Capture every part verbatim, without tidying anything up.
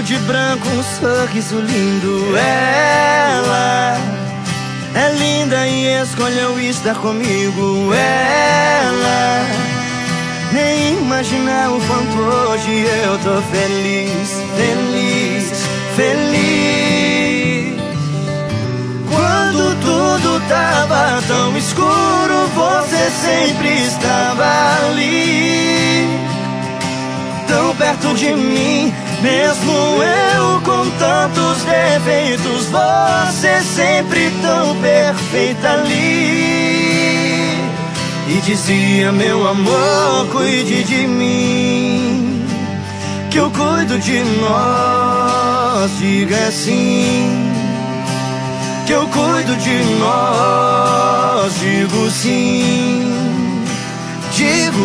Entrando de branco, um sorriso lindo. Ela é linda e escolheu estar comigo. Ela nem imagina o quanto hoje eu tô feliz, feliz, feliz. Quando tudo tava tão escuro, você sempre estava ali, tão perto de mim. Mesmo eu com tantos defeitos, você sempre tão perfeita ali. E dizia: meu amor, cuide de mim, que eu cuido de nós. Diga sim, que eu cuido de nós. Digo sim, digo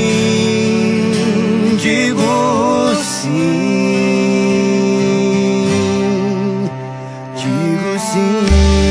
sim, digo sim, digo sim.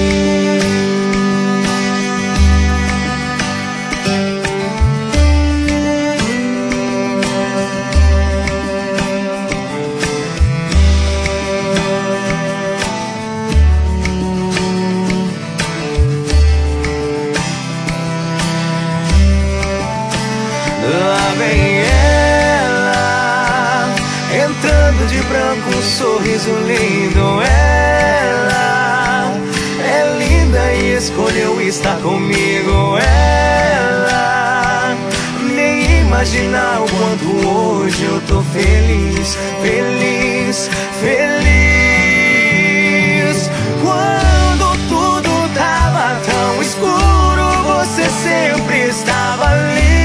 Lá vem ela, entrando de branco, um sorriso lindo. Ela é linda e escolheu estar comigo. Ela nem imagina o quanto hoje eu tô feliz, feliz, feliz. Quando tudo tava tão escuro, você sempre estava ali,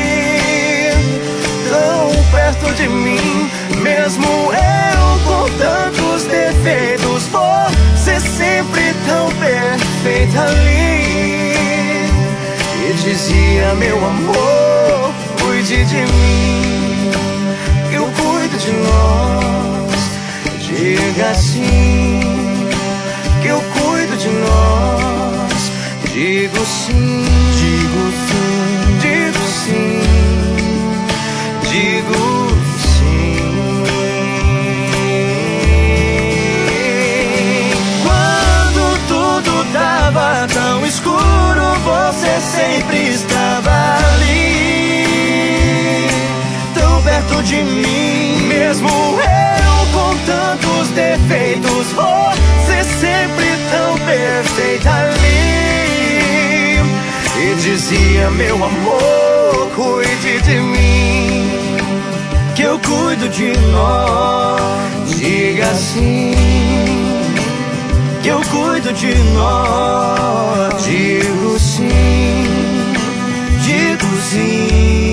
perto de mim. Mesmo eu com tantos defeitos, você sempre tão perfeita ali. E dizia: meu amor, cuide de mim, eu cuido de nós. Diga sim, que eu cuido de nós. Digo sim, digo sim, digo sim, digo sim. Quando tudo tava tão escuro, você sempre estava ali, tão perto de mim. Mesmo eu com tantos defeitos, você sempre tão perfeita ali. E dizia: meu amor, cuide de mim, que eu cuido de nós. Diga sim, que eu cuido de nós. Digo sim, digo sim.